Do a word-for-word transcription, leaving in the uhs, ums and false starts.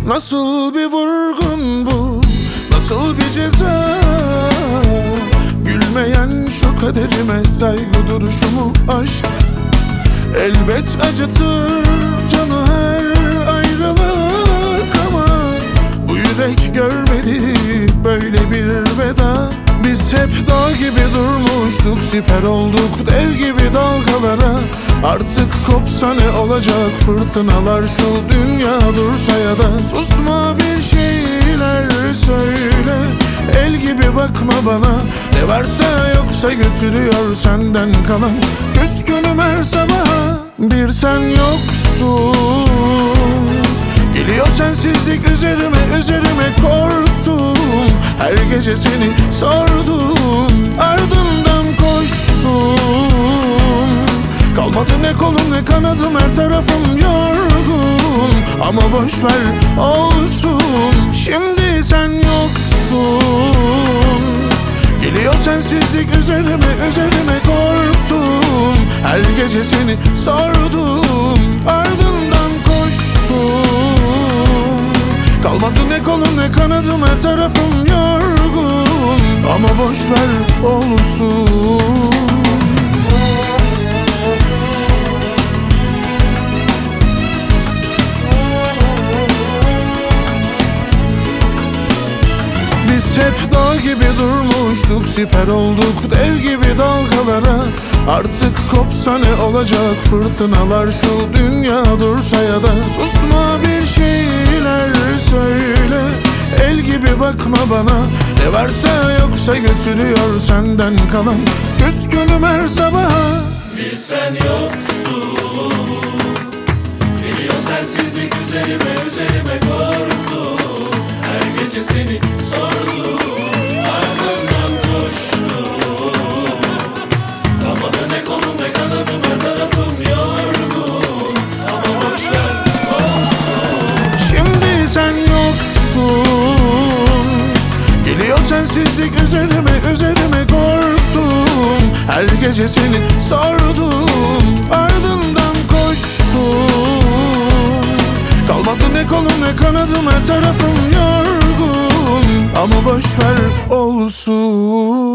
Nasıl bir vurgun bu, nasıl bir ceza? Gülmeyen şu kaderime saygı duruşumu aşk elbet acıtır canı her ayrılık, ama bu yürek görmedi böyle bir veda. Biz hep dağ gibi durmuştuk, siper olduk dev gibi dalgalara. Artık kopsa ne olacak fırtınalar, şu dünya dursa ya da. Susma, bir şeyler söyle, el gibi bakma bana. Ne varsa yoksa götürüyor senden kalan, küskünüm her sabaha. Bir sen yoksun, geliyor sensizlik üzerime üzerime korktum. Her gece seni sordum, ardından koştum. Kalmadı ne kolum ne kanadım, her tarafım yorgun. Ama boşver olsun, şimdi sen yoksun. Geliyor sensizlik üzerime üzerime korktum. Her gece seni sordum, ardından koştum. Kalmadı ne kolum ne kanadım, her tarafım yorgun. Ama boşver olsun. Biz hep dağ gibi durmuştuk, siper olduk dev gibi dalgalara. Artık kopsa ne olacak fırtınalar, şu dünya dursa ya da. Susma, bir şeyler söyle, el gibi bakma bana. Ne varsa yoksa götürüyor senden kalan, küskünüm her sabaha. Bir sen yoksun, geliyor sensizlik üzerime üzerime korktum. Her gece seni sordum, ardından koştum. Kalmadı ne kolum ne kanadım, her tarafım yorgun. Ama boşver olsun, şimdi sen yoksun. Geliyor sensizlik üzerime üzerime korktum. Her gece seni sordum, ardından koştum. Kalmadı ne kolum ne kanadım, her tarafım yorgun. Ama boşver olsun.